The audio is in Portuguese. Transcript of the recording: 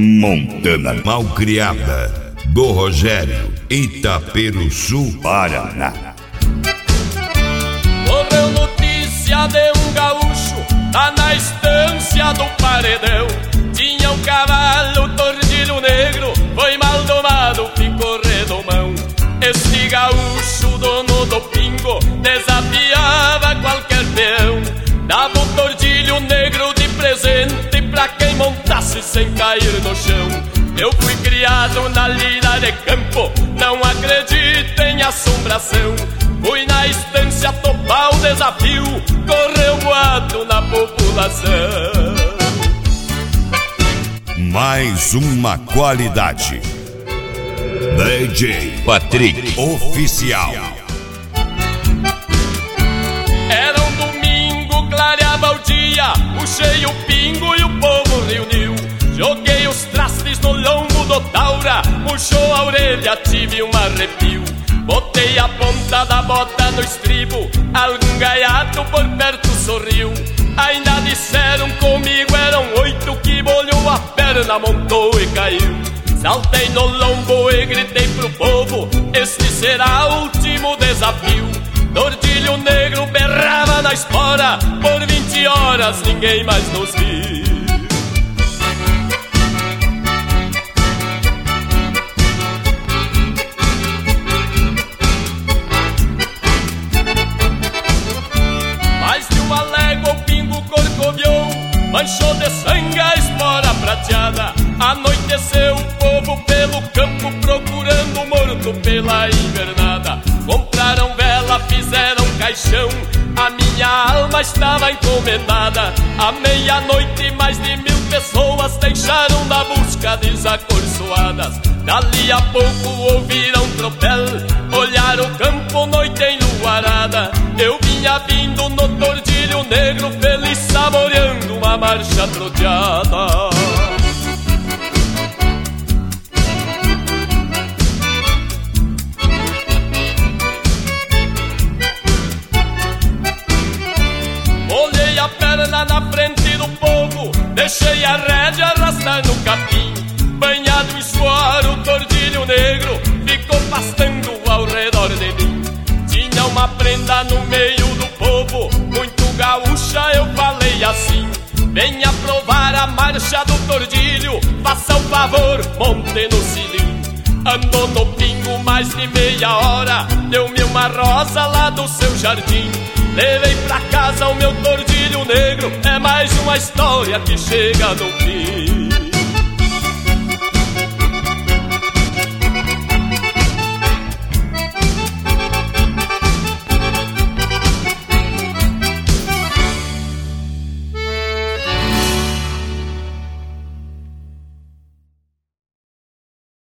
Montana Malcriada, do Rogério, Itaperuçu, Paraná. Correu notícia de um gaúcho lá na estância do Paredão. Tinha um cavalo tordilho negro, foi mal domado, ficou redomão. Este gaúcho, dono do pingo, desafiava qualquer peão. Dava um tordilho negro de presente pra quem montasse sem cair no chão. Eu fui criado na lida de campo, não acredito em assombração. Fui na estância topar o desafio, correu boato na população. Mais uma qualidade. DJ Patrick Oficial. Era um domingo, clareava o dia, puxei o pingo e o povo reuniu. Joguei os trastes no lombo do taura, puxou a orelha, tive um arrepio. Botei a ponta da bota no estribo, algum gaiato por perto sorriu. Ainda disseram comigo, eram 8 que bolhou a perna, montou e caiu. Saltei no lombo e gritei pro povo, este será o último desafio. Tordilho negro berrava na espora, por 20 horas ninguém mais nos viu. Mais de uma légua o pingo corcoviou, manchou de sangue a espora prateada. Anoiteceu o povo pelo campo procurando morto pela invernada. Compraram vela, fizeram caixão, a minha alma estava encomendada. À meia-noite mais de 1000 pessoas deixaram na busca desacorçoadas. Dali a pouco ouviram tropel, olharam o campo, noite enluarada. Eu vinha vindo no tordilho negro, feliz saboreando uma marcha troteada. Olhei a perna na frente do povo, deixei a rédea arrastar no capim. Banhado em suor, o tordilho negro ficou pastando ao redor de mim. Tinha uma prenda no meio do povo, muito gaúcha, eu falei assim: venha provar a marcha do tordilho, faça o favor, monte no cilim. Andou no pingo mais de meia hora, deu-me uma rosa lá do seu jardim. Levei pra casa o meu tordilho negro, é mais uma história que chega no fim.